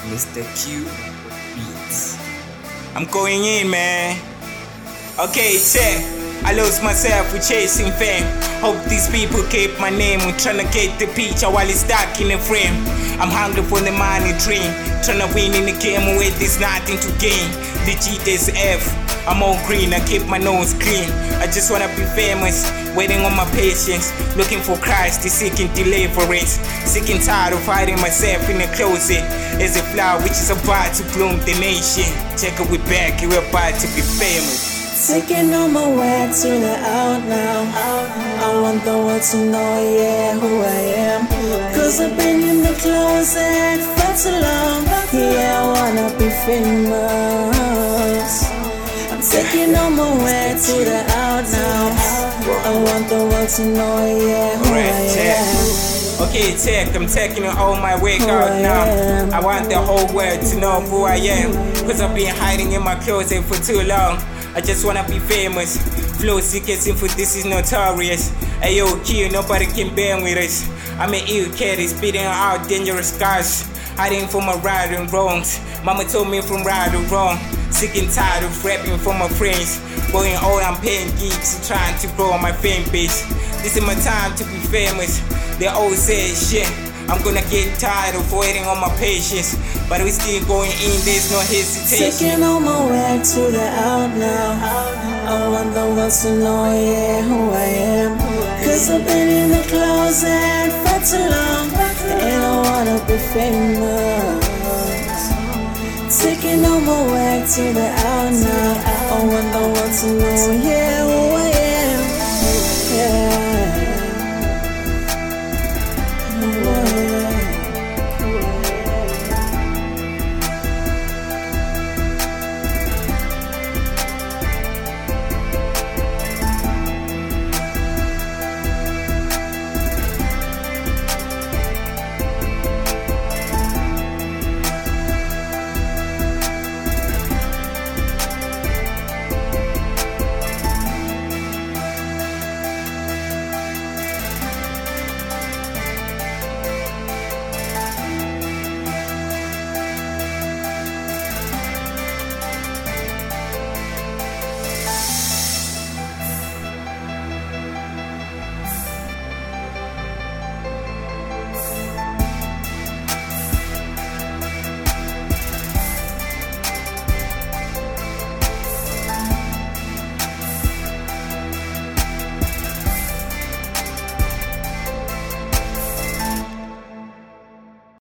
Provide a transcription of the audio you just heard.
Mr. Q Beats. I'm going in, man. Okay, check. I lost myself with chasing fame. Hope these people keep my name. I'm tryna get the picture while it's stuck in the frame. I'm hungry for the money dream. Tryna win in the game where there's nothing to gain. The GTSF, I'm all green, I keep my nose clean. I just wanna be famous, waiting on my patience. Looking for Christ, seeking deliverance. Sick and tired of hiding myself in the closet. As a flower which is about to bloom the nation. Check it, we back, we're about to be famous. Taking on my way to the out now. I want the world to know, yeah, who I am. Cause I've been in the closet for too long. Yeah, I wanna be famous. I'm taking on my way to the out now. I want the world to know, yeah, who I am. Okay, check, I'm taking all my work out now. I want the whole world to know who I am. Cause I've been hiding in my closet for too long. I just wanna be famous. Flow sick as for this is notorious. Ayo, Q, nobody can bang with us. I'm an ill cat, spitting out dangerous scars. Hiding from my right and wrongs. Mama told me from right and wrong. Sick and tired of rapping for my friends. Going old, I'm paying gigs, trying to grow on my fan base. This is my time to be famous. They all say shit. I'm gonna get tired of waiting on my patience. But we still going in, there's no hesitation. Taking on my way to the out now. I want the world to know, yeah, who I am. Cause I've been in the closet for too long. And I wanna be famous. Taking on my way to the out now. I want the world to know, yeah, who